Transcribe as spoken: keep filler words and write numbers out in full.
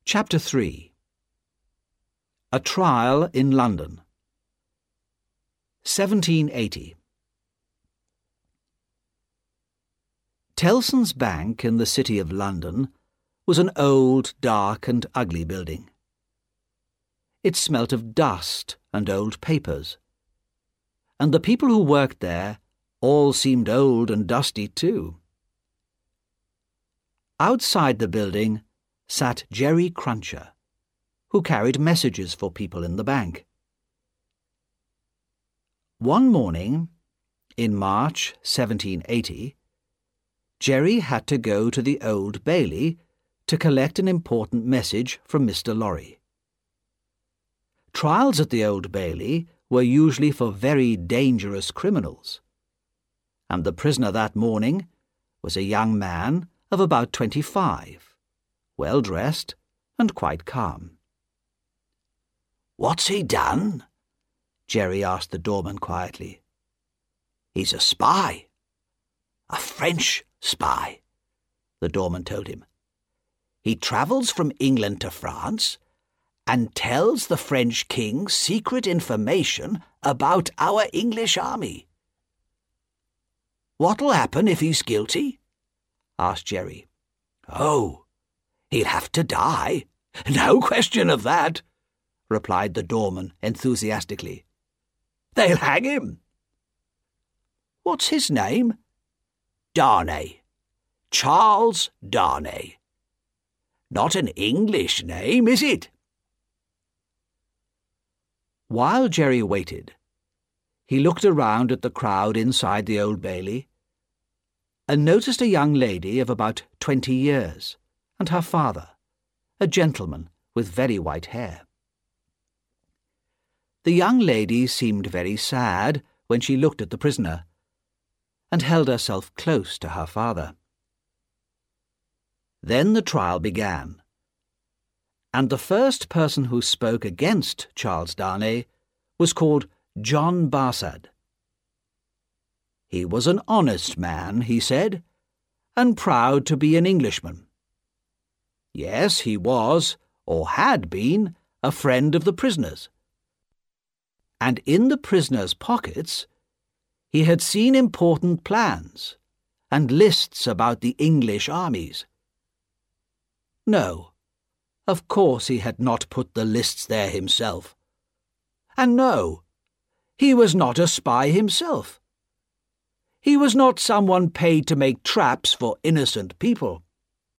Chapter three. A Trial in London. seventeen eighty. Tellson's Bank in the City of London was an old, dark and ugly building. It smelt of dust and old papers, and the people who worked there all seemed old and dusty too. Outside the building sat Jerry Cruncher, who carried messages for people in the bank. One morning, in March seventeen eighty, Jerry had to go to the Old Bailey to collect an important message from Mister Lorry. Trials at the Old Bailey were usually for very dangerous criminals, and the prisoner that morning was a young man of about twenty-five, well-dressed and quite calm. "What's he done?" Jerry asked the doorman quietly. "He's a spy. A French spy," the doorman told him. "He travels from England to France and tells the French king secret information about our English army." "What'll happen if he's guilty?" asked Jerry. "Oh, he'll have to die. No question of that," replied the doorman enthusiastically. "They'll hang him." "What's his name?" "Darnay. Charles Darnay. Not an English name, is it?" While Jerry waited, he looked around at the crowd inside the Old Bailey and noticed a young lady of about twenty years and her father, a gentleman with very white hair. The young lady seemed very sad when she looked at the prisoner and held herself close to her father. Then the trial began, and the first person who spoke against Charles Darnay was called John Barsad. He was an honest man, he said, and proud to be an Englishman. Yes, he was, or had been, a friend of the prisoner's. And in the prisoner's pockets he had seen important plans and lists about the English armies. No, of course he had not put the lists there himself. And no, he was not a spy himself. He was not someone paid to make traps for innocent people.